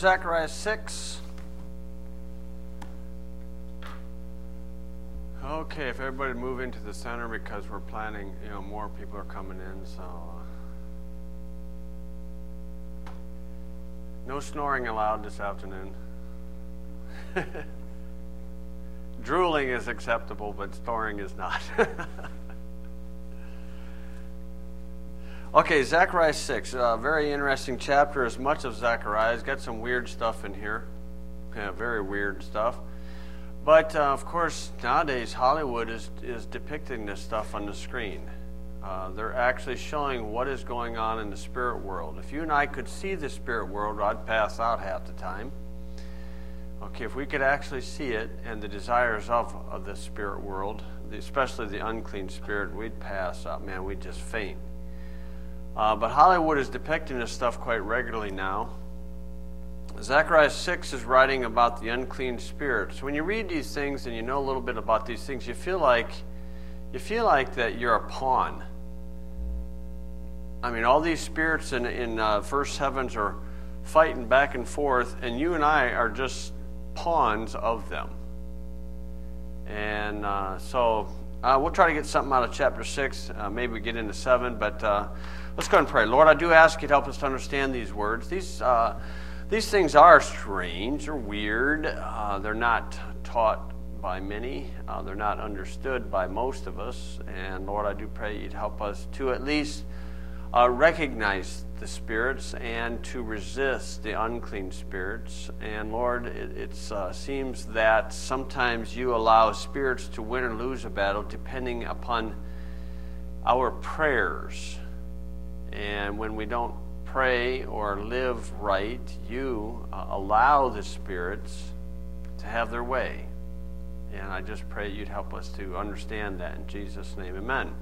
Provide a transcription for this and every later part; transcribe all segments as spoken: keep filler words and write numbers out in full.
Zechariah six. Okay, if everybody move into the center because we're planning, you know, more people are coming in, so uh, no snoring allowed this afternoon. Drooling is acceptable, but snoring is not. Okay, Zechariah six, a very interesting chapter. As much of Zechariah, it's got some weird stuff in here, yeah, very weird stuff. But uh, of course, nowadays Hollywood is is depicting this stuff on the screen. Uh, they're actually showing what is going on in the spirit world. If you and I could see the spirit world, I'd pass out half the time. Okay, if we could actually see it and the desires of, of the spirit world, especially the unclean spirit, we'd pass out. Man, we'd just faint. Uh, but Hollywood is depicting this stuff quite regularly now. Zechariah six is writing about the unclean spirits. When you read these things and you know a little bit about these things, you feel like you feel like that you're a pawn. I mean, all these spirits in in uh, first heavens are fighting back and forth, and you and I are just pawns of them. And uh, so uh, we'll try to get something out of chapter six. Uh, maybe we get into seven, but. Uh, Let's go and pray. Lord, I do ask you to help us to understand these words. These uh, these things are strange or weird. Uh, they're not taught by many. Uh, they're not understood by most of us. And Lord, I do pray you'd help us to at least uh, recognize the spirits and to resist the unclean spirits. And Lord, it it's, uh, seems that sometimes you allow spirits to win or lose a battle depending upon our prayers. And when we don't pray or live right, you uh, allow the spirits to have their way. And I just pray you'd help us to understand that in Jesus' name, amen.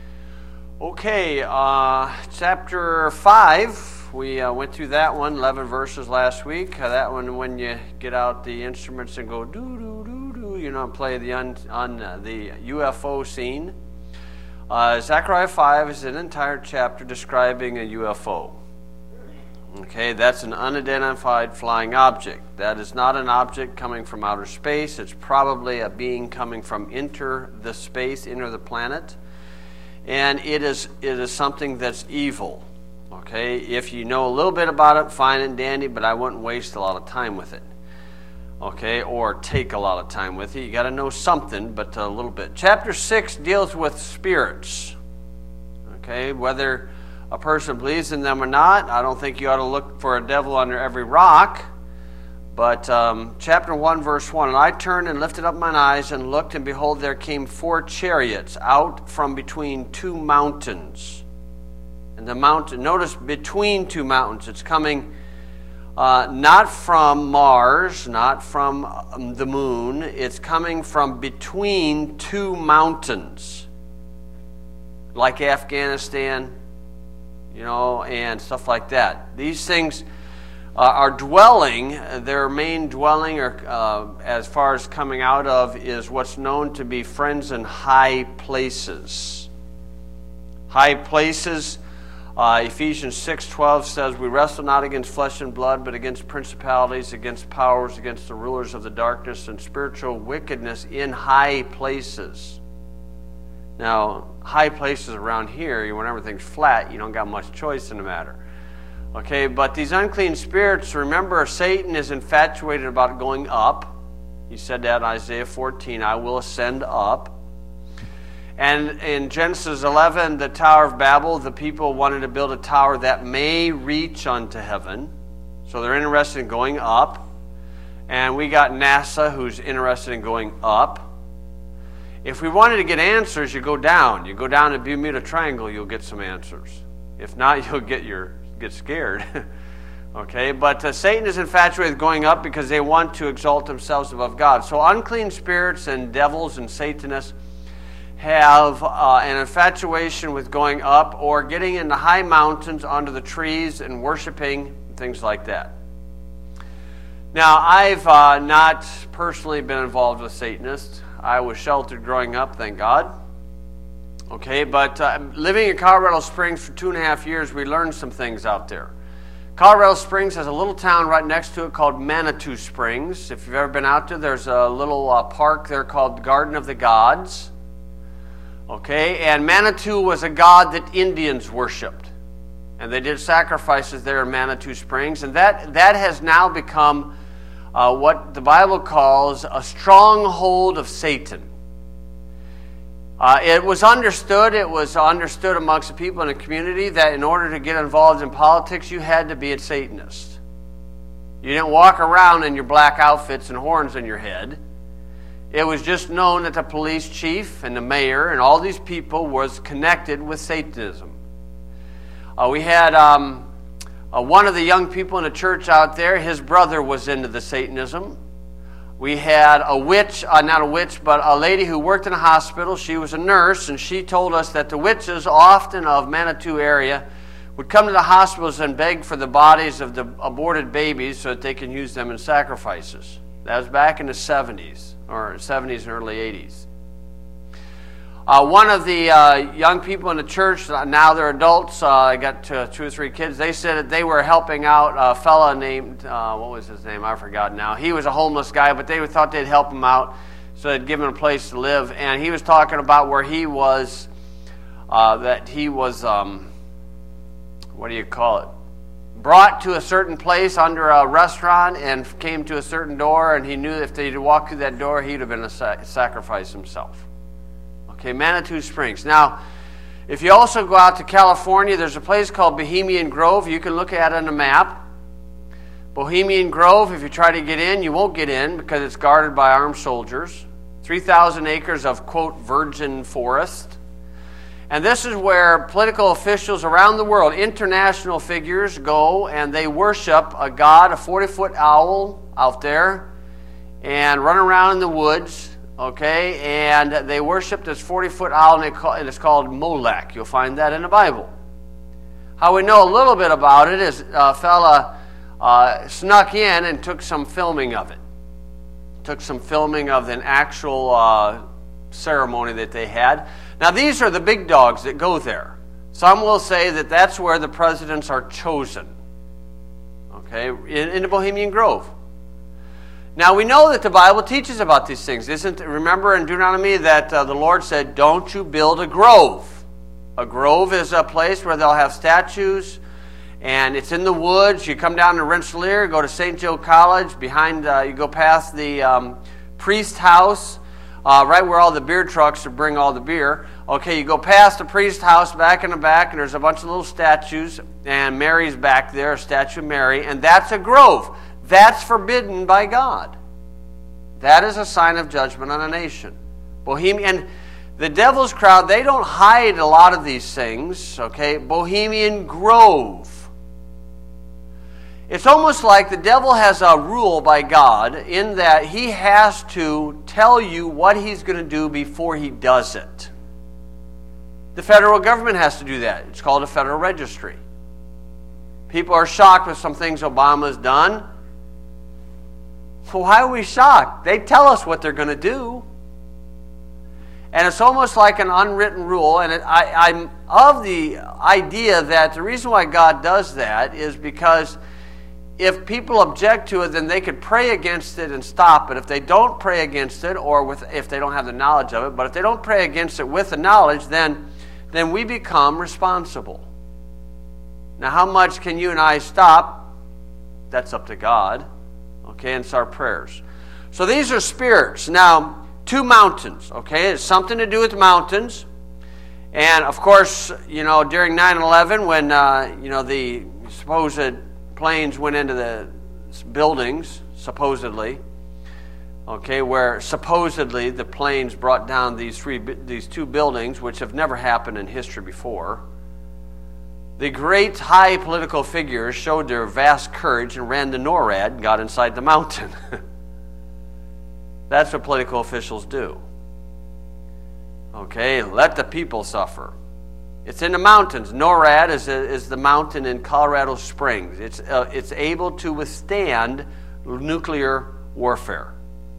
Okay, uh, chapter five, we uh, went through that one, eleven verses last week. Uh, that one, when you get out the instruments and go doo-doo-doo-doo, you know, play the, un, on uh, the U F O scene. Uh, Zechariah five is an entire chapter describing a U F O. Okay, that's an unidentified flying object. That is not an object coming from outer space. It's probably a being coming from inter the space, inter the planet. And it is it is something that's evil. Okay, if you know a little bit about it, fine and dandy, but I wouldn't waste a lot of time with it. Okay, or take a lot of time with it. You got to know something, but a little bit. Chapter six deals with spirits. Okay, whether a person believes in them or not, I don't think you ought to look for a devil under every rock. But um, chapter one, verse one, and I turned and lifted up mine eyes and looked, and behold, there came four chariots out from between two mountains. And the mountain, notice between two mountains, it's coming Uh, not from Mars, not from um, the moon. It's coming from between two mountains, like Afghanistan, you know, and stuff like that. These things uh, are dwelling. Their main dwelling, or uh, as far as coming out of, is what's known to be friends in high places. High places. Uh, Ephesians six twelve says, we wrestle not against flesh and blood, but against principalities, against powers, against the rulers of the darkness and spiritual wickedness in high places. Now, high places around here, when everything's flat, you don't got much choice in the matter. Okay, but these unclean spirits, remember, Satan is infatuated about going up. He said that in Isaiah fourteen, I will ascend up. And in Genesis eleven, the Tower of Babel, the people wanted to build a tower that may reach unto heaven. So they're interested in going up. And we got NASA, who's interested in going up. If we wanted to get answers, you go down. You go down to Bermuda Triangle, you'll get some answers. If not, you'll get your get scared. Okay, but uh, Satan is infatuated with going up because they want to exalt themselves above God. So unclean spirits and devils and Satanists have uh, an infatuation with going up or getting in the high mountains under the trees and worshiping, things like that. Now, I've uh, not personally been involved with Satanists. I was sheltered growing up, thank God. Okay, but uh, living in Colorado Springs for two and a half years, we learned some things out there. Colorado Springs has a little town right next to it called Manitou Springs. If you've ever been out there, there's a little uh, park there called Garden of the Gods. Okay, and Manitou was a god that Indians worshipped. And they did sacrifices there in Manitou Springs. And that, that has now become uh, what the Bible calls a stronghold of Satan. Uh, it was understood, it was understood amongst the people in the community that in order to get involved in politics, you had to be a Satanist. You didn't walk around in your black outfits and horns in your head. It was just known that the police chief and the mayor and all these people was connected with Satanism. Uh, we had um, uh, one of the young people in the church out there, his brother was into the Satanism. We had a witch, uh, not a witch, but a lady who worked in a hospital. She was a nurse, and she told us that the witches, often of Manitou area, would come to the hospitals and beg for the bodies of the aborted babies so that they can use them in sacrifices. That was back in the seventies, or seventies and early eighties. Uh, one of the uh, young people in the church, now they're adults, uh, I got uh, two or three kids, they said that they were helping out a fella named, uh, what was his name, I forgot now. He was a homeless guy, but they thought they'd help him out, so they'd give him a place to live. And he was talking about where he was, uh, that he was, um, what do you call it, brought to a certain place under a restaurant and came to a certain door, and he knew if they'd walk through that door, he'd have been a sa- sacrifice himself. Okay, Manitou Springs. Now, if you also go out to California, there's a place called Bohemian Grove. You can look at it on a map. Bohemian Grove, if you try to get in, you won't get in because it's guarded by armed soldiers. three thousand acres of, quote, virgin forest. And this is where political officials around the world, international figures, go and they worship a god, a forty-foot owl out there, and run around in the woods. Okay, and they worship this forty-foot owl, and, call, and it's called Molech. You'll find that in the Bible. How we know a little bit about it is a fella uh, snuck in and took some filming of it. Took some filming of an actual uh, ceremony that they had. Now, these are the big dogs that go there. Some will say that that's where the presidents are chosen. Okay, in, in the Bohemian Grove. Now, we know that the Bible teaches about these things. Isn't, remember in Deuteronomy that uh, the Lord said, don't you build a grove. A grove is a place where they'll have statues, and it's in the woods. You come down to Rensselaer, go to Saint Joe College, behind, uh, you go past the um, priest house, uh, right where all the beer trucks bring all the beer. Okay, you go past the priest house, back in the back, and there's a bunch of little statues, and Mary's back there, a statue of Mary, and that's a grove. That's forbidden by God. That is a sign of judgment on a nation. Bohemian, and the devil's crowd, they don't hide a lot of these things, okay? Bohemian Grove. It's almost like the devil has a rule by God in that he has to tell you what he's going to do before he does it. The federal government has to do that. It's called a federal registry. People are shocked with some things Obama's done. Why are we shocked? They tell us what they're going to do. And it's almost like an unwritten rule. And it, I, I'm of the idea that the reason why God does that is because if people object to it, then they could pray against it and stop it. If they don't pray against it, or with, if they don't have the knowledge of it, but if they don't pray against it with the knowledge, then, then we become responsible. Now, how much can you and I stop? That's up to God. Okay, and it's our prayers. So these are spirits. Now, two mountains, okay? It's something to do with mountains. And, of course, you know, during nine eleven, when, uh, you know, the supposed planes went into the buildings, supposedly, okay, where supposedly the planes brought down these three, these two buildings, which have never happened in history before. The great high political figures showed their vast courage and ran to NORAD and got inside the mountain. That's what political officials do. Okay, let the people suffer. It's in the mountains. NORAD is, a, is the mountain in Colorado Springs. It's, uh, it's able to withstand nuclear warfare.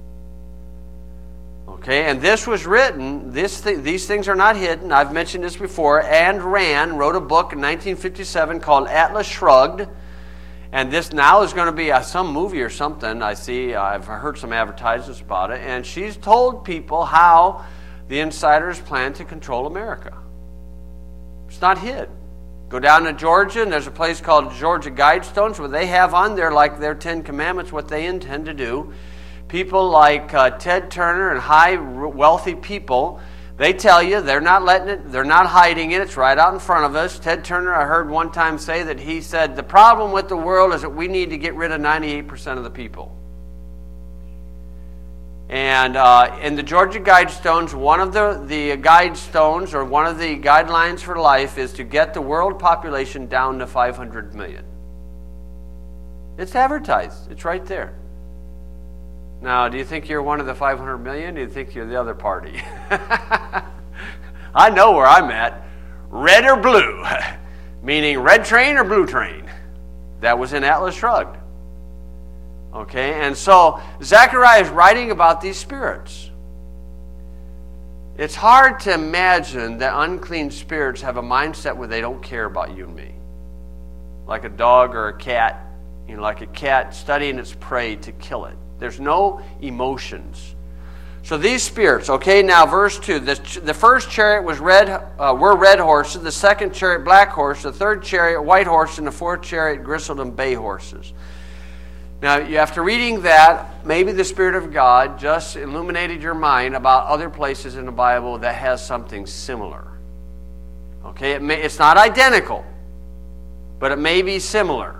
Okay, and this was written, this th- these things are not hidden. I've mentioned this before. Ayn Rand wrote a book in nineteen fifty-seven called Atlas Shrugged. And this now is going to be uh, some movie or something. I see, uh, I've heard some advertisements about it. And she's told people how the insiders plan to control America. It's not hid. Go down to Georgia, and there's a place called Georgia Guidestones where they have on there, like their Ten Commandments, what they intend to do. People like uh, Ted Turner and high wealthy people, they tell you they're not letting it, they're not hiding it, it's right out in front of us. Ted Turner, I heard one time say that he said, the problem with the world is that we need to get rid of ninety-eight percent of the people. And uh, in the Georgia Guidestones, one of the, the Guidestones, or one of the guidelines for life, is to get the world population down to five hundred million. It's advertised. It's right there. Now, do you think you're one of the five hundred million? Do you think you're the other party? I know where I'm at. Red or blue, meaning red train or blue train. That was in Atlas Shrugged. Okay, and so Zechariah is writing about these spirits. It's hard to imagine that unclean spirits have a mindset where they don't care about you and me. Like a dog or a cat, you know, like a cat studying its prey to kill it. There's no emotions. So these spirits, okay, now verse two. The, the first chariot was red, uh, were red horses. The second chariot, black horse. The third chariot, white horse. And the fourth chariot, gristled and bay horses. Now, you after reading that, maybe the Spirit of God just illuminated your mind about other places in the Bible that has something similar. Okay, it may, it's not identical, but it may be similar.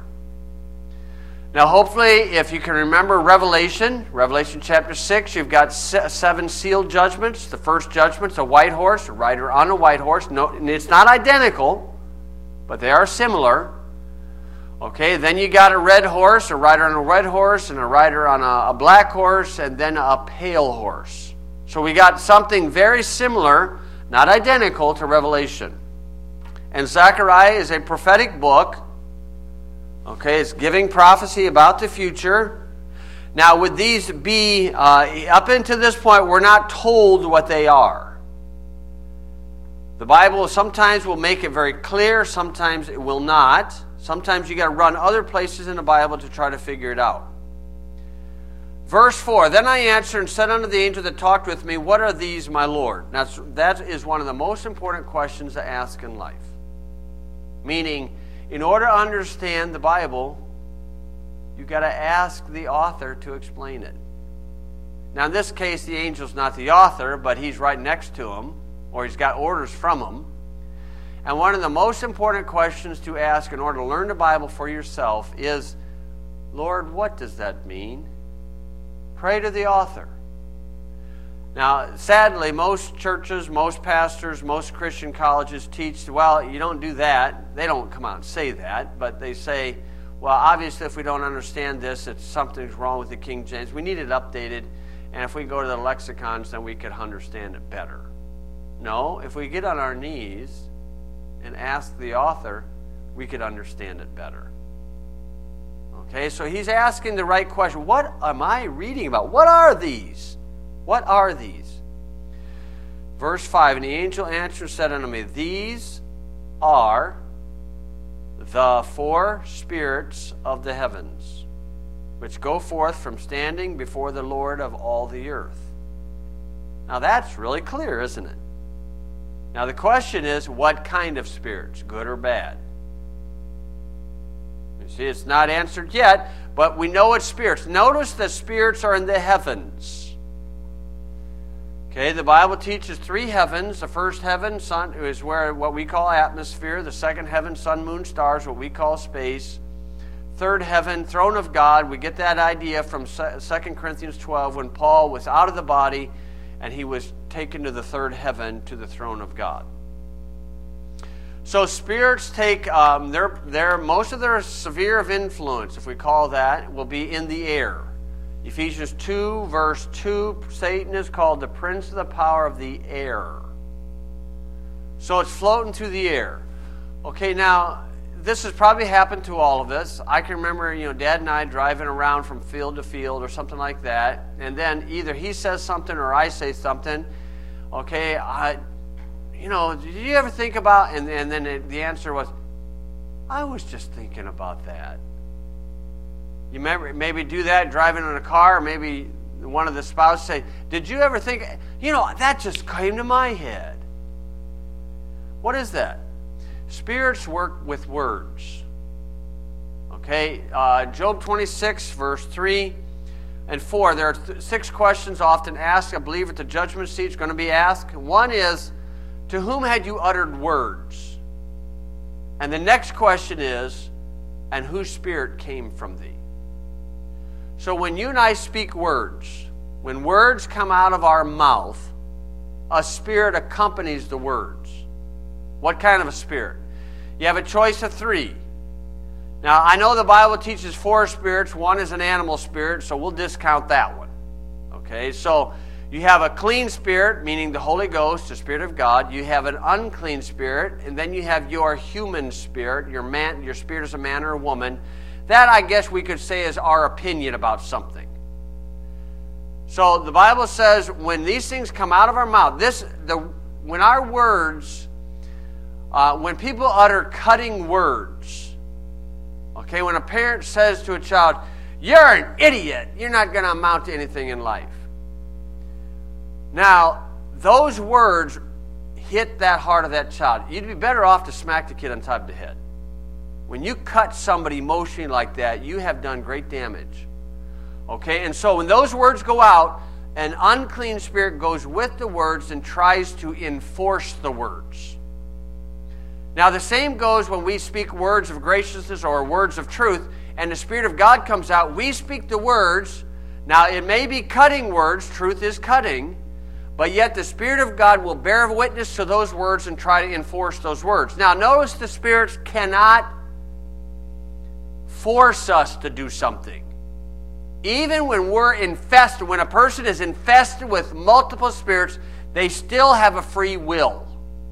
Now, hopefully, if you can remember Revelation, Revelation chapter six, you've got seven sealed judgments. The first judgment's a white horse, a rider on a white horse. No, it's not identical, but they are similar. Okay, then you got a red horse, a rider on a red horse, and a rider on a, a black horse, and then a pale horse. So we got something very similar, not identical, to Revelation. And Zechariah is a prophetic book. Okay, it's giving prophecy about the future. Now, would these be, uh, up until this point, we're not told what they are. The Bible sometimes will make it very clear, sometimes it will not. Sometimes you got to run other places in the Bible to try to figure it out. Verse four, then I answered and said unto the angel that talked with me, what are these, my Lord? Now, that is one of the most important questions to ask in life. Meaning, in order to understand the Bible, you've got to ask the author to explain it. Now, in this case, the angel's not the author, but he's right next to him, or he's got orders from him. And one of the most important questions to ask in order to learn the Bible for yourself is, Lord, what does that mean? Pray to the author. Now, sadly, most churches, most pastors, most Christian colleges teach, well, you don't do that. They don't come out and say that, but they say, well, obviously, if we don't understand this, it's something's wrong with the King James. We need it updated, and if we go to the lexicons, then we could understand it better. No, if we get on our knees and ask the author, we could understand it better. Okay, so he's asking the right question. What am I reading about? What are these? What are these? Verse five, and the angel answered and said unto me, these are the four spirits of the heavens, which go forth from standing before the Lord of all the earth. Now that's really clear, isn't it? Now the question is, what kind of spirits, good or bad? You see, it's not answered yet, but we know it's spirits. Notice that spirits are in the heavens. Okay, the Bible teaches three heavens. The first heaven, sun, is where what we call atmosphere. The second heaven, sun, moon, stars, what we call space. Third heaven, throne of God. We get that idea from Second Corinthians twelve when Paul was out of the body and he was taken to the third heaven, to the throne of God. So spirits take, um, their, their, most of their sphere of influence, if we call that, will be in the air. Ephesians two, verse two, Satan is called the prince of the power of the air. So it's floating through the air. Okay, now, this has probably happened to all of us. I can remember, you know, Dad and I driving around from field to field or something like that, and then either he says something or I say something. Okay, I, you know, did you ever think about, and, and then it, the answer was, I was just thinking about that. You maybe, maybe do that driving in a car, or maybe one of the spouses say, did you ever think, you know, that just came to my head. What is that? Spirits work with words. Okay, uh, Job twenty-six, verse three and four. There are th- six questions often asked, I believe, at the judgment seat is going to be asked. One is, to whom had you uttered words? And the next question is, and whose spirit came from thee? So when you and I speak words, when words come out of our mouth, a spirit accompanies the words. What kind of a spirit? You have a choice of three. Now, I know the Bible teaches four spirits. One is an animal spirit, so we'll discount that one. Okay, so you have a clean spirit, meaning the Holy Ghost, the Spirit of God. You have an unclean spirit, and then you have your human spirit, your man, your spirit as a man or a woman. That, I guess we could say, is our opinion about something. So the Bible says when these things come out of our mouth, this the when our words, uh, when people utter cutting words, okay, when a parent says to a child, you're an idiot, you're not going to amount to anything in life. Now, those words hit that heart of that child. You'd be better off to smack the kid on top of the head. When you cut somebody emotionally like that, you have done great damage. Okay, and so when those words go out, an unclean spirit goes with the words and tries to enforce the words. Now, the same goes when we speak words of graciousness or words of truth, and the Spirit of God comes out. We speak the words. Now, it may be cutting words. Truth is cutting. But yet the Spirit of God will bear witness to those words and try to enforce those words. Now, notice the spirits cannot force us to do something. Even when we're infested, when a person is infested with multiple spirits, they still have a free will.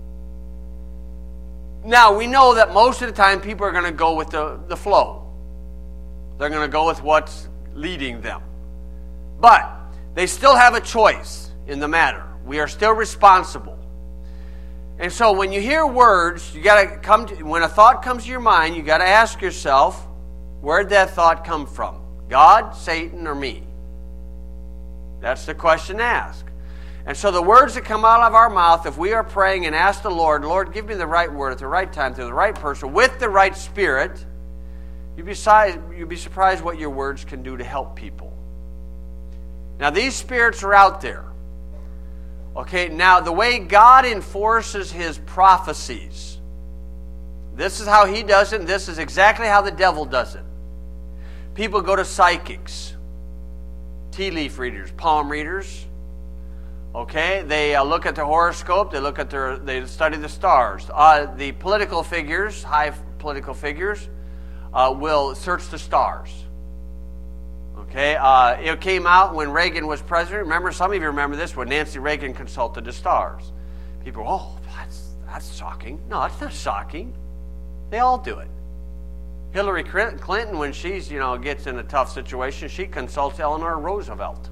Now, we know that most of the time people are going to go with the, the flow. They're going to go with what's leading them. But they still have a choice in the matter. We are still responsible. And so when you hear words, you got to come to, when a thought comes to your mind, you got to ask yourself, where'd that thought come from? God, Satan, or me? That's the question to ask. And so the words that come out of our mouth, if we are praying and ask the Lord, Lord, give me the right word at the right time to the right person with the right spirit, you'd be, you'd be surprised what your words can do to help people. Now, these spirits are out there. Okay, now the way God enforces His prophecies, this is how He does it, and this is exactly how the devil does it. People go to psychics, tea leaf readers, palm readers. Okay, they uh, look at the horoscope. They look at their. They study the stars. Uh, the political figures, high political figures, uh, will search the stars. Okay, uh, it came out when Reagan was president. Remember, some of you remember this when Nancy Reagan consulted the stars. People, oh, that's that's shocking. No, it's not shocking. They all do it. Hillary Clinton, when she's you know gets in a tough situation, she consults Eleanor Roosevelt.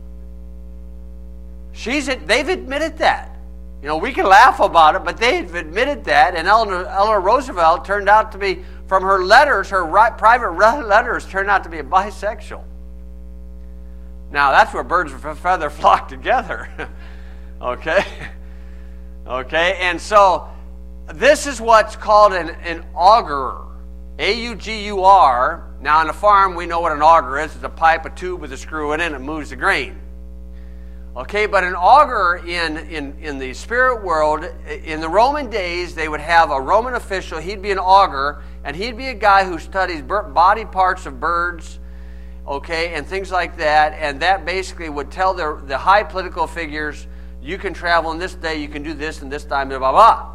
She's they've admitted that. You know, we can laugh about it, but they've admitted that. And Eleanor, Eleanor Roosevelt turned out to be, from her letters, her right, private letters, turned out to be a bisexual. Now, that's where birds of a feather flock together. Okay? Okay, and so this is what's called an, an augurer. A U G U R. Now, on a farm, we know what an auger is. It's a pipe, a tube with a screw in it, and it moves the grain. Okay, but an augurer in, in, in the spirit world, in the Roman days, they would have a Roman official. He'd be an augurer, and he'd be a guy who studies body parts of birds, okay, and things like that. And that basically would tell the, the high political figures, you can travel on this day, you can do this and this time, blah, blah, blah.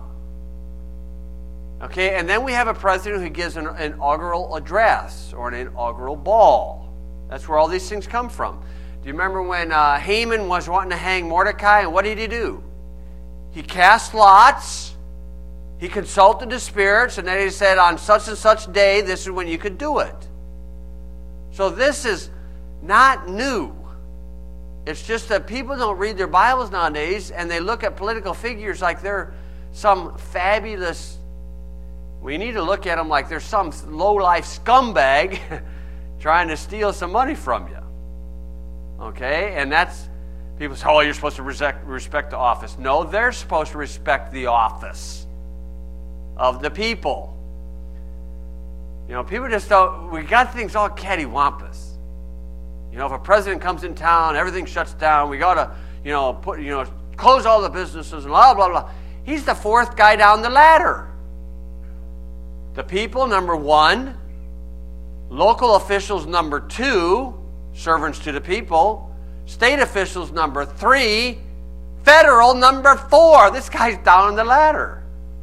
Okay, and then we have a president who gives an, an inaugural address or an inaugural ball. That's where all these things come from. Do you remember when uh, Haman was wanting to hang Mordecai, and what did he do? He cast lots, he consulted the spirits, and then he said, on such and such day, this is when you could do it. So this is not new. It's just that people don't read their Bibles nowadays, and they look at political figures like they're some fabulous, we need to look at them like they're some low-life scumbag trying to steal some money from you. Okay? And that's, people say, oh, you're supposed to respect, respect the office. No, they're supposed to respect the office of the people. You know, people just don't, we got things all cattywampus. You know, if a president comes in town, everything shuts down, we got to, you know, put, you know, close all the businesses and blah, blah, blah. He's the fourth guy down the ladder. The people, number one. Local officials, number two. Servants to the people. State officials, number three. Federal, number four. This guy's down the ladder.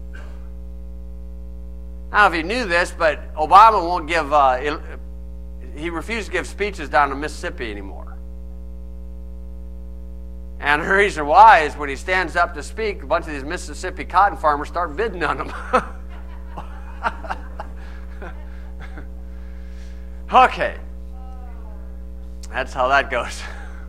I don't know if you knew this, but Obama won't give, uh, he refused to give speeches down in Mississippi anymore. And the reason why is when he stands up to speak, a bunch of these Mississippi cotton farmers start bidding on him. Okay. That's how that goes.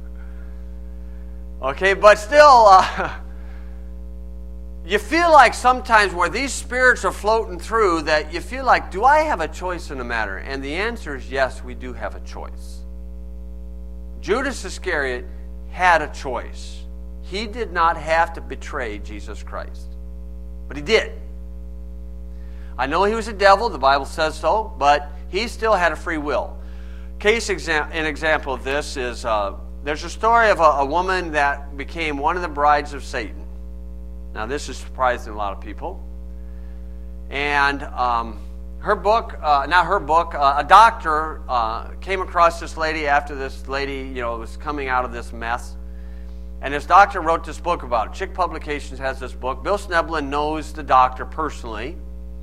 Okay, but still, uh, you feel like sometimes where these spirits are floating through that you feel like, do I have a choice in the matter? And the answer is yes, we do have a choice. Judas Iscariot had a choice. He did not have to betray Jesus Christ, but he did. I know he was a devil, the Bible says so, but he still had a free will. Case exam- an example of this is, uh, there's a story of a, a woman that became one of the brides of Satan. Now, this is surprising a lot of people. And um, her book, uh, not her book, uh, a doctor uh, came across this lady after this lady, you know, was coming out of this mess. And this doctor wrote this book about it. Chick Publications has this book. Bill Schneblin knows the doctor personally.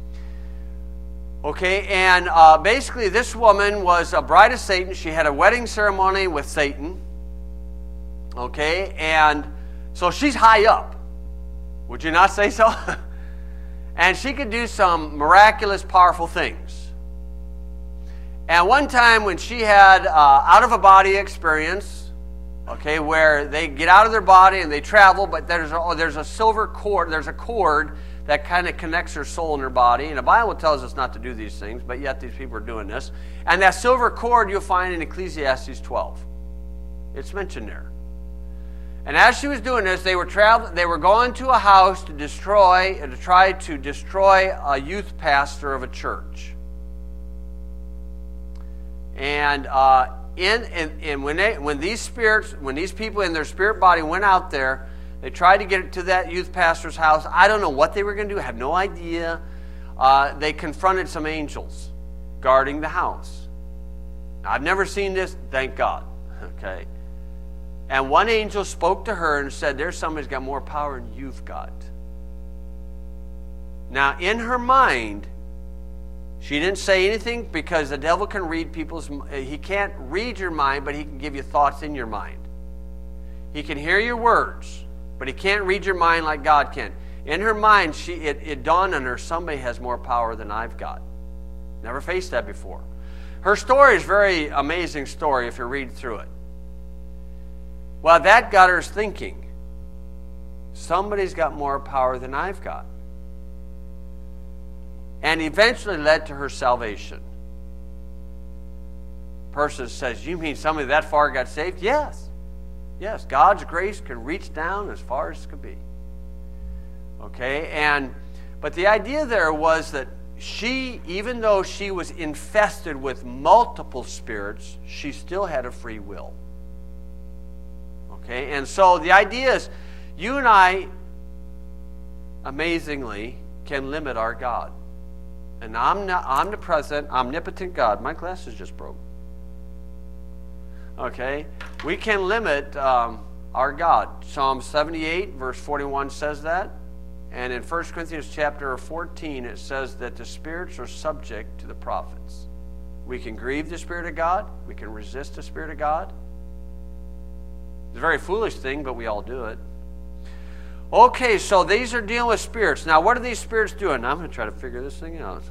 Okay, and uh, basically this woman was a bride of Satan. She had a wedding ceremony with Satan. Okay, and so she's high up. Would you not say so? And she could do some miraculous, powerful things. And one time when she had uh, out-of-a-body experience, okay, where they get out of their body and they travel, but there's a, there's a silver cord, there's a cord that kind of connects her soul and her body. And the Bible tells us not to do these things, but yet these people are doing this. And that silver cord you'll find in Ecclesiastes twelve. It's mentioned there. And as she was doing this, they were traveling. They were going to a house to destroy, to try to destroy a youth pastor of a church. And uh, in and, and when they, when these spirits, when these people in their spirit body went out there, they tried to get to that youth pastor's house. I don't know what they were going to do. I have no idea. Uh, they confronted some angels guarding the house. I've never seen this. Thank God. Okay. And one angel spoke to her and said, there's somebody who's got more power than you've got. Now, in her mind, she didn't say anything because the devil can read people's... He can't read your mind, but he can give you thoughts in your mind. He can hear your words, but he can't read your mind like God can. In her mind, she it, it dawned on her, somebody has more power than I've got. Never faced that before. Her story is a very amazing story if you read through it. Well, that got her thinking, somebody's got more power than I've got. And eventually led to her salvation. Person says, you mean somebody that far got saved? Yes. Yes, God's grace can reach down as far as it could be. Okay, and but the idea there was that she, even though she was infested with multiple spirits, she still had a free will. Okay, and so the idea is, you and I, amazingly, can limit our God. And I'm omnipresent, omnipotent God. My glasses just broke. Okay, we can limit um, our God. Psalm seventy-eight, verse forty-one says that. And in First Corinthians chapter fourteen, it says that the spirits are subject to the prophets. We can grieve the Spirit of God. We can resist the Spirit of God. It's a very foolish thing, but we all do it. Okay, so these are dealing with spirits. Now, what are these spirits doing? I'm going to try to figure this thing out.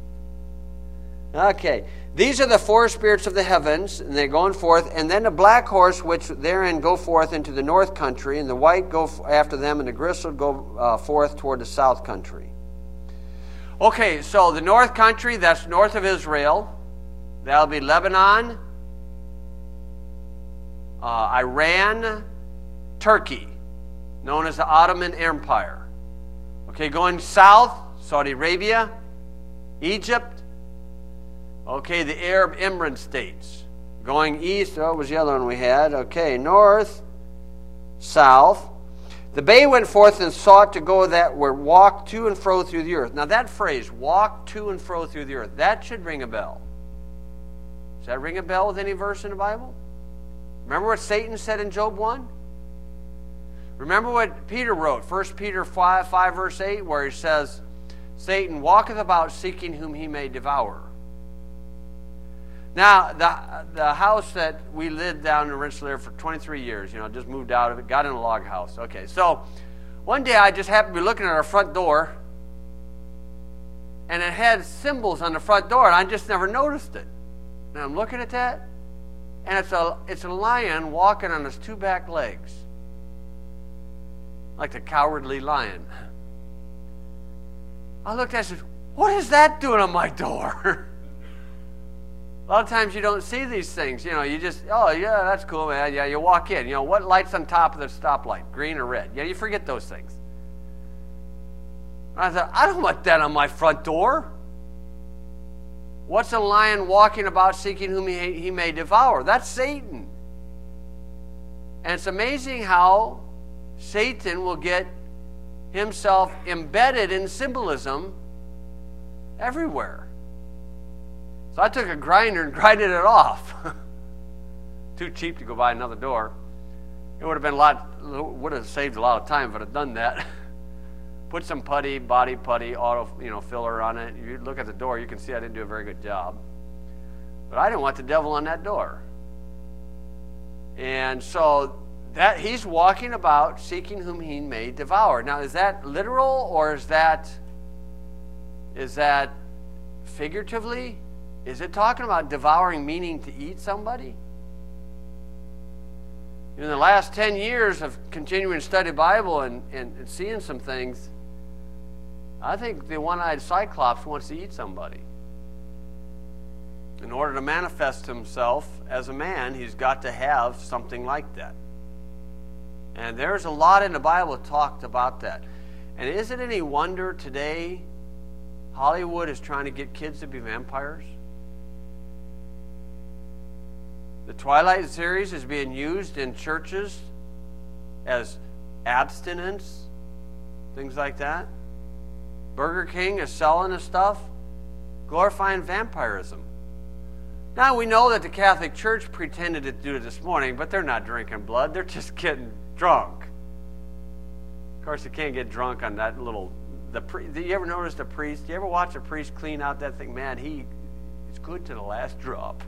Okay, these are the four spirits of the heavens, and they're going forth. And then the black horse, which therein go forth into the north country, and the white go after them, and the gristle go uh, forth toward the south country. Okay, so the north country, that's north of Israel. That'll be Lebanon, uh, Iran, Turkey, known as the Ottoman Empire. Okay, going south, Saudi Arabia, Egypt. Okay, the Arab Emirate states. Going east, oh, what was the other one we had? Okay, north, south. The bay went forth and sought to go that where walk to and fro through the earth. Now that phrase, walk to and fro through the earth, that should ring a bell. Does that ring a bell with any verse in the Bible? Remember what Satan said in Job one? Remember what Peter wrote, First Peter five, five verse eight, where he says, Satan walketh about seeking whom he may devour. Now, the the house that we lived down in Rensselaer for twenty-three years, you know, just moved out of it, got in a log house. Okay, so one day I just happened to be looking at our front door, and it had symbols on the front door, and I just never noticed it. And I'm looking at that, and it's a it's a lion walking on his two back legs, like the cowardly lion. I looked at it and said, what is that doing on my door? A lot of times you don't see these things. You know, you just, oh, yeah, that's cool, man. Yeah, you walk in. You know, what light's on top of the stoplight? Green or red? Yeah, you forget those things. And I thought, I don't want that on my front door. What's a lion walking about seeking whom he, he may devour? That's Satan. And it's amazing how Satan will get himself embedded in symbolism everywhere. So I took a grinder and grinded it off. Too cheap to go buy another door. It would have been a lot, would have saved a lot of time if I'd have done that. Put some putty, body putty, auto, you know, filler on it. You look at the door, you can see I didn't do a very good job. But I didn't want the devil on that door. And so that he's walking about seeking whom he may devour. Now, is that literal or is that is that figuratively? Is it talking about devouring, meaning to eat somebody? In the last ten years of continuing to study the Bible and, and, and seeing some things, I think the one-eyed Cyclops wants to eat somebody. In order to manifest himself as a man, he's got to have something like that. And there's a lot in the Bible that talked about that. And is it any wonder today Hollywood is trying to get kids to be vampires? The Twilight series is being used in churches as abstinence, things like that. Burger King is selling this stuff, glorifying vampirism. Now, we know that the Catholic Church pretended to do it this morning, but they're not drinking blood. They're just getting drunk. Of course, you can't get drunk on that little... The pri- Do you ever notice the priest? Do you ever watch a priest clean out that thing? Man, he is good to the last drop.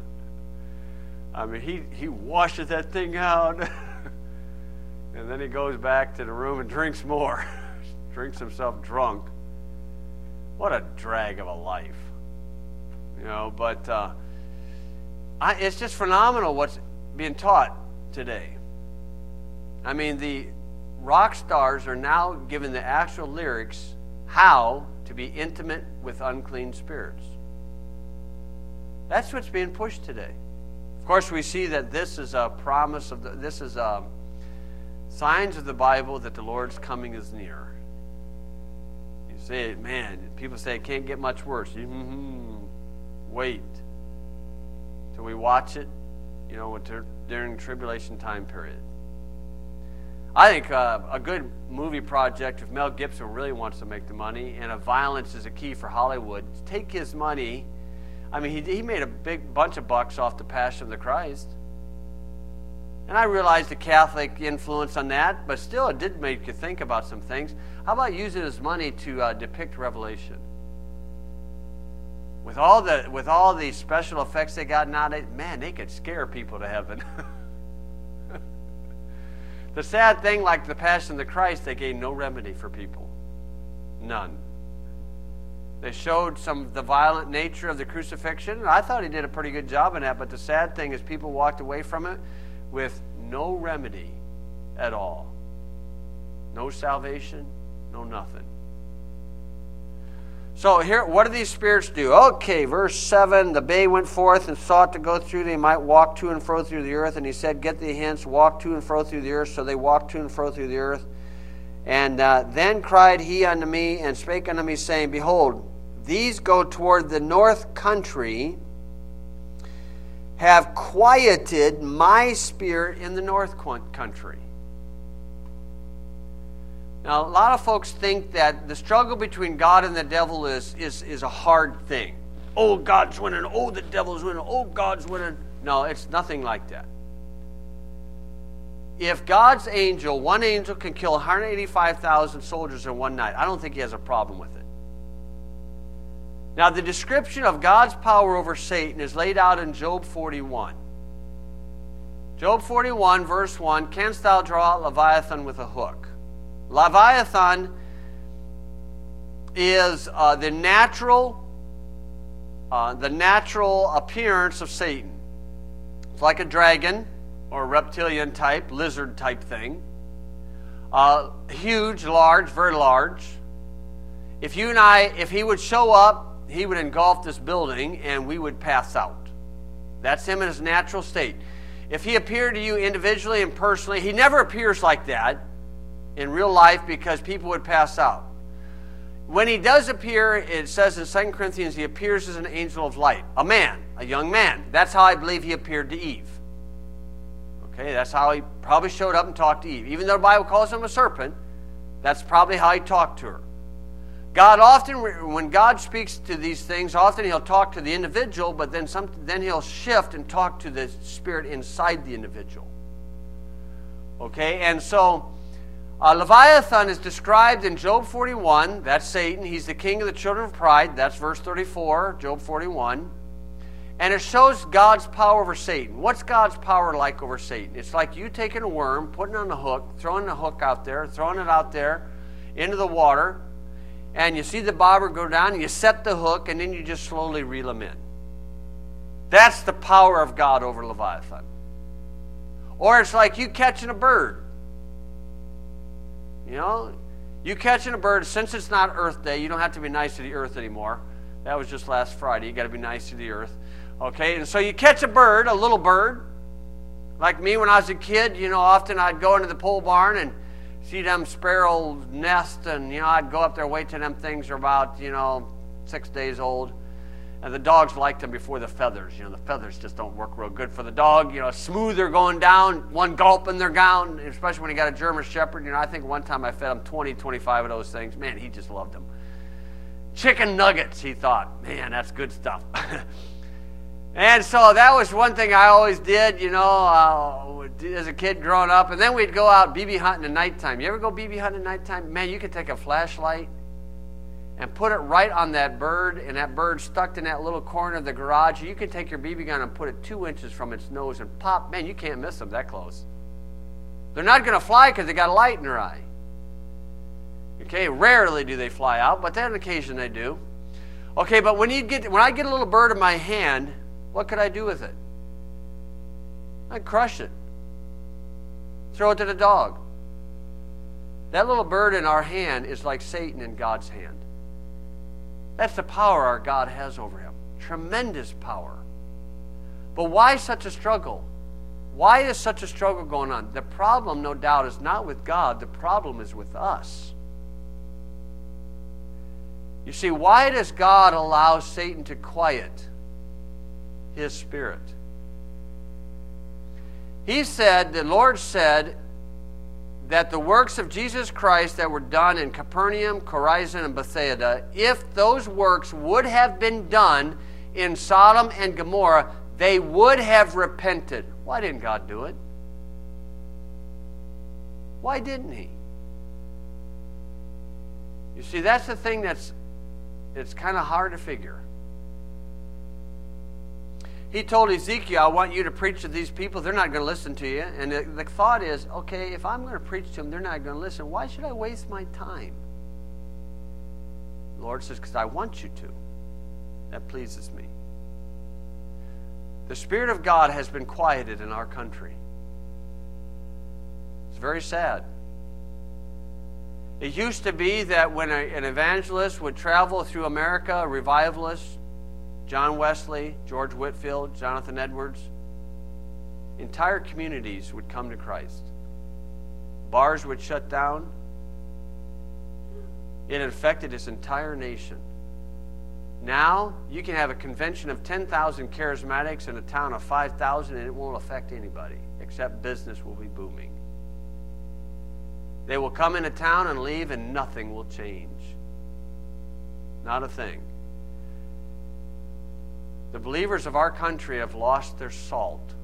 I mean, he, he washes that thing out. And then he goes back to the room and drinks more. Drinks himself drunk. What a drag of a life. You know, but uh, I, it's just phenomenal what's being taught today. I mean, the rock stars are now given the actual lyrics how to be intimate with unclean spirits. That's what's being pushed today. Of course, we see that this is a promise of the, this is a signs of the Bible that the Lord's coming is near. You say, man, people say it can't get much worse. Mm-hmm. Wait till we watch it, you know, during tribulation time period. I think uh, a good movie project, if Mel Gibson really wants to make the money, and if violence is a key for Hollywood, take his money. I mean, he, he made a big bunch of bucks off the Passion of the Christ. And I realized the Catholic influence on that, but still it did make you think about some things. How about using his money to uh, depict Revelation? With all the with all the special effects they got nowadays, man, they could scare people to heaven. The sad thing, like the Passion of the Christ, they gave no remedy for people. None. They showed some of the violent nature of the crucifixion, and I thought he did a pretty good job in that, but the sad thing is people walked away from it with no remedy at all. No salvation, no nothing. So here, what do these spirits do? Okay, verse seven, the bay went forth and sought to go through, they might walk to and fro through the earth. And he said, get thee hence, walk to and fro through the earth. So they walked to and fro through the earth. And uh, then cried he unto me, and spake unto me, saying, behold, these go toward the north country, have quieted my spirit in the north country. Now, a lot of folks think that the struggle between God and the devil is, is, is a hard thing. Oh, God's winning. Oh, the devil's winning. Oh, God's winning. No, it's nothing like that. If God's angel, one angel can kill one hundred eighty-five thousand soldiers in one night, I don't think he has a problem with it. Now, the description of God's power over Satan is laid out in Job forty-one. Job forty-one, verse one, canst thou draw out Leviathan with a hook? Leviathan is uh, the natural, uh, the natural appearance of Satan. It's like a dragon or a reptilian type, lizard type thing. Uh, huge, large, very large. If you and I, if he would show up, he would engulf this building and we would pass out. That's him in his natural state. If he appeared to you individually and personally, he never appears like that in real life because people would pass out. When he does appear, it says in Second Corinthians, he appears as an angel of light. A man, a young man. That's how I believe he appeared to Eve. Okay, that's how he probably showed up and talked to Eve. Even though the Bible calls him a serpent, that's probably how he talked to her. God often, when God speaks to these things, often he'll talk to the individual, but then, some, then he'll shift and talk to the spirit inside the individual. Okay, and so Uh, Leviathan is described in Job forty-one. That's Satan. He's the king of the children of pride. That's verse thirty-four, Job forty-one. And it shows God's power over Satan. What's God's power like over Satan? It's like you taking a worm, putting it on a hook, throwing the hook out there, throwing it out there into the water, and you see the bobber go down, and you set the hook, and then you just slowly reel him in. That's the power of God over Leviathan. Or it's like you catching a bird. You know, you catching a bird, since it's not Earth Day, you don't have to be nice to the earth anymore. That was just last Friday. You got to be nice to the earth. Okay, and so you catch a bird, a little bird. Like me when I was a kid, you know, often I'd go into the pole barn and see them sparrow nest, and, you know, I'd go up there, wait till them things are about, you know, six days old. And the dogs liked them before the feathers. You know, the feathers just don't work real good for the dog. You know, smooth, they're going down, one gulp and they're gone, especially when you got a German Shepherd. You know, I think one time I fed him twenty, twenty-five of those things. Man, he just loved them. Chicken nuggets, he thought. Man, that's good stuff. And so that was one thing I always did, you know, uh, as a kid growing up. And then we'd go out B B hunting at nighttime. You ever go B B hunting at nighttime? Man, you could take a flashlight and put it right on that bird, and that bird stuck in that little corner of the garage. You can take your B B gun and put it two inches from its nose and pop. Man, you can't miss them that close. They're not going to fly because they got a light in their eye. Okay, rarely do they fly out, but then on occasion they do. Okay, but when you get when I get a little bird in my hand, what could I do with it? I'd crush it. Throw it to the dog. That little bird in our hand is like Satan in God's hand. That's the power our God has over him. Tremendous power. But why such a struggle? Why is such a struggle going on? The problem, no doubt, is not with God. The problem is with us. You see, why does God allow Satan to quiet his spirit? He said, the Lord said, that the works of Jesus Christ that were done in Capernaum, Chorazin, and Bethsaida, if those works would have been done in Sodom and Gomorrah, they would have repented. Why didn't God do it? Why didn't he? You see, that's the thing that's it's kind of hard to figure. He told Ezekiel, I want you to preach to these people. They're not going to listen to you. And the, the thought is, okay, if I'm going to preach to them, they're not going to listen. Why should I waste my time? The Lord says, because I want you to. That pleases me. The Spirit of God has been quieted in our country. It's very sad. It used to be that when a, an evangelist would travel through America, a revivalist, John Wesley, George Whitefield, Jonathan Edwards, entire communities would come to Christ. Bars would shut down. It affected his entire nation. Now, you can have a convention of ten thousand charismatics in a town of five thousand and it won't affect anybody, except business will be booming. They will come into town and leave and nothing will change. Not a thing. The believers of our country have lost their salt.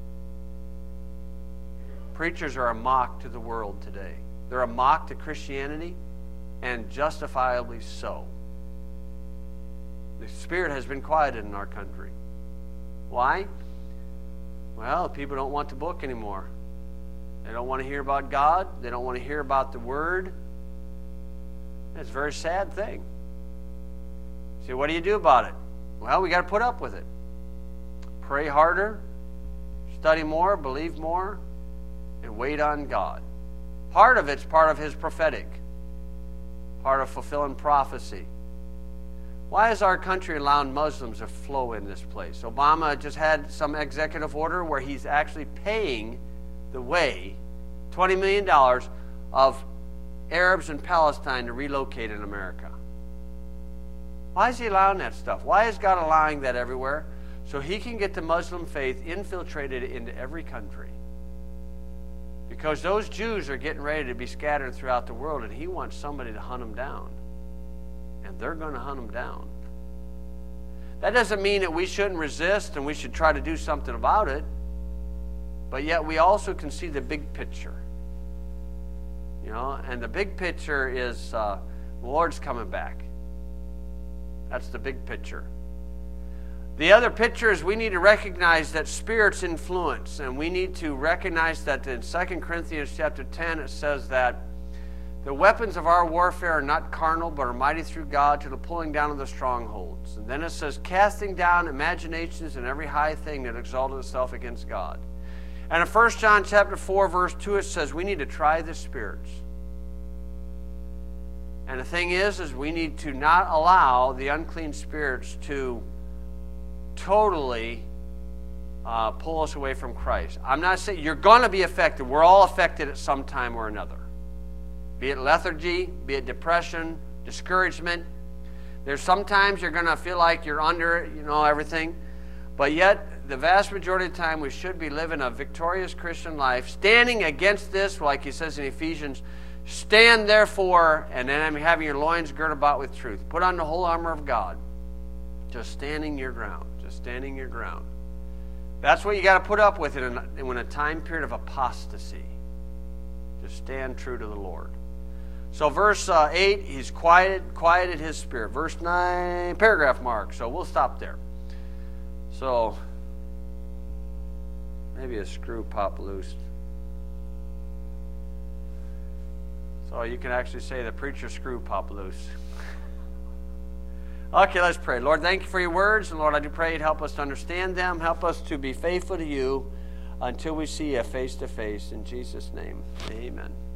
Preachers are a mock to the world today. They're a mock to Christianity, and justifiably so. The Spirit has been quieted in our country. Why? Well, people don't want the book anymore. They don't want to hear about God. They don't want to hear about the Word. It's a very sad thing. See, what do you do about it? Well, we got to put up with it. Pray harder, study more, believe more, and wait on God. Part of it's part of His prophetic, part of fulfilling prophecy. Why is our country allowing Muslims to flow in this place? Obama just had some executive order where he's actually paying the way, twenty million dollars of Arabs in Palestine to relocate in America. Why is he allowing that stuff? Why is God allowing that everywhere? So he can get the Muslim faith infiltrated into every country. Because those Jews are getting ready to be scattered throughout the world, and he wants somebody to hunt them down. And they're going to hunt them down. That doesn't mean that we shouldn't resist and we should try to do something about it. But yet we also can see the big picture. You know, and the big picture is uh, the Lord's coming back. That's the big picture. The other picture is we need to recognize that Spirit's influence, and we need to recognize that in Second Corinthians chapter ten it says that the weapons of our warfare are not carnal, but are mighty through God to the pulling down of the strongholds. And then it says, casting down imaginations and every high thing that exalted itself against God. And in First John chapter four, verse two, it says we need to try the spirits. And the thing is, is we need to not allow the unclean spirits to totally uh, pull us away from Christ. I'm not saying you're going to be affected. We're all affected at some time or another. Be it lethargy, be it depression, discouragement. There's sometimes you're going to feel like you're under, you know, everything. But yet, the vast majority of the time, we should be living a victorious Christian life, standing against this, like he says in Ephesians, stand therefore, and then I'm having your loins girt about with truth. Put on the whole armor of God. Just standing your ground. Just standing your ground. That's what you got to put up with in a, in a time period of apostasy. Just stand true to the Lord. So verse uh, eight, he's quieted, quieted his spirit. Verse nine, paragraph mark. So we'll stop there. So maybe a screw pop loose. So you can actually say the preacher's screw pop loose. Okay, let's pray. Lord, thank you for your words. And Lord, I do pray you'd help us to understand them. Help us to be faithful to you until we see you face to face. In Jesus' name, amen.